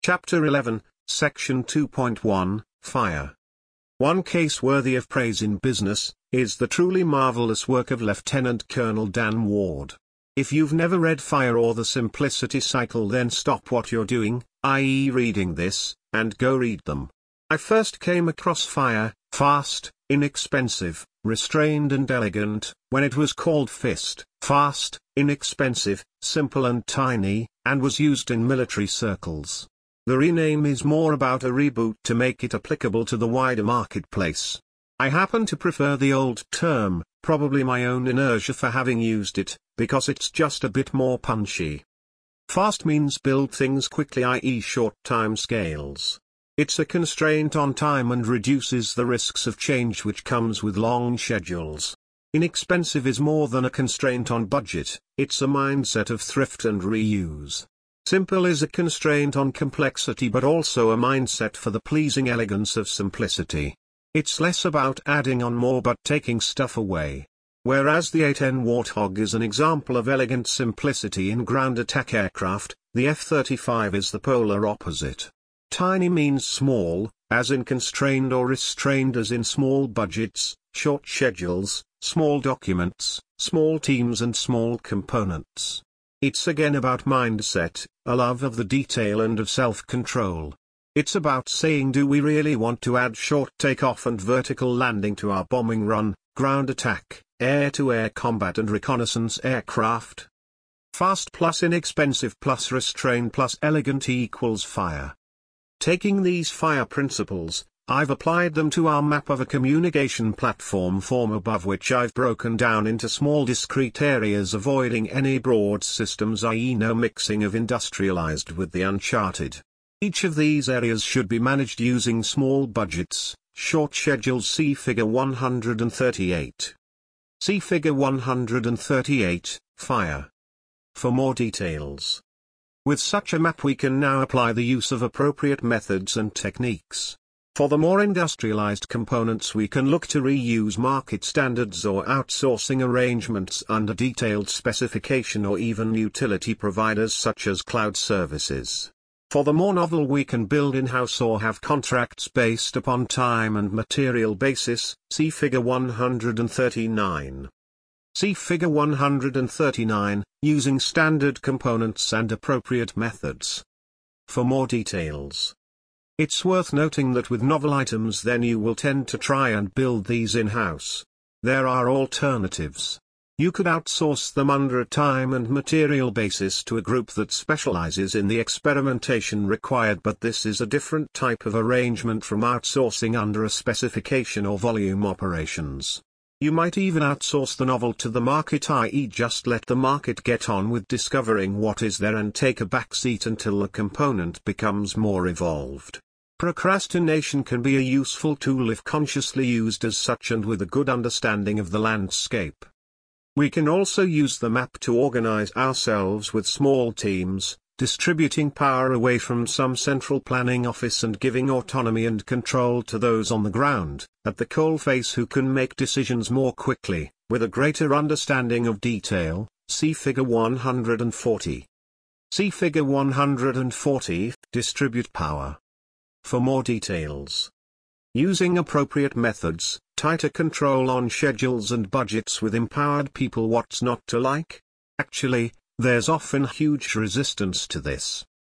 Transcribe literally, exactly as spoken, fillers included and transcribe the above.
Chapter eleven, Section two point one, Fire. One case worthy of praise in business, is the truly marvelous work of Lieutenant Colonel Dan Ward. If you've never read Fire or the Simplicity Cycle, then stop what you're doing, that is reading this, and go read them. I first came across Fire, fast, inexpensive, restrained and elegant, when it was called Fist, fast, inexpensive, simple and tiny, and was used in military circles. The rename is more about a reboot to make it applicable to the wider marketplace. I happen to prefer the old term, probably my own inertia for having used it, because it's just a bit more punchy. Fast means build things quickly, that is short time scales. It's a constraint on time and reduces the risks of change which comes with long schedules. Inexpensive is more than a constraint on budget, it's a mindset of thrift and reuse. Simple is a constraint on complexity but also a mindset for the pleasing elegance of simplicity. It's less about adding on more but taking stuff away. Whereas the A ten Warthog is an example of elegant simplicity in ground attack aircraft, the F thirty-five is the polar opposite. Tiny means small, as in constrained, or restrained as in small budgets, short schedules, small documents, small teams and small components. It's again about mindset, a love of the detail and of self-control. It's about saying, do we really want to add short takeoff and vertical landing to our bombing run, ground attack, air-to-air combat and reconnaissance aircraft? Fast plus inexpensive plus restrained plus elegant equals Fire. Taking these Fire principles, I've applied them to our map of a communication platform form above, which I've broken down into small discrete areas, avoiding any broad systems, that is no mixing of industrialized with the uncharted. Each of these areas should be managed using small budgets, short schedules. See Figure one hundred thirty-eight. See Figure one hundred thirty-eight, Fire. For more details. With such a map we can now apply the use of appropriate methods and techniques. For the more industrialized components we can look to reuse market standards or outsourcing arrangements under detailed specification, or even utility providers such as cloud services. For the more novel we can build in-house or have contracts based upon time and material basis. See Figure one hundred thirty-nine. See Figure one hundred thirty-nine, using standard components and appropriate methods. For more details. It's worth noting that with novel items then you will tend to try and build these in-house. There are alternatives. You could outsource them under a time and material basis to a group that specializes in the experimentation required, but this is a different type of arrangement from outsourcing under a specification or volume operations. You might even outsource the novel to the market, that is just let the market get on with discovering what is there and take a backseat until the component becomes more evolved. Procrastination can be a useful tool if consciously used as such and with a good understanding of the landscape. We can also use the map to organize ourselves with small teams, distributing power away from some central planning office and giving autonomy and control to those on the ground, at the coalface, who can make decisions more quickly, with a greater understanding of detail. See Figure one hundred forty. See Figure one hundred forty, Distribute Power. For more details. Using appropriate methods, tighter control on schedules and budgets with empowered people. What's not to like? Actually, there's often huge resistance to this.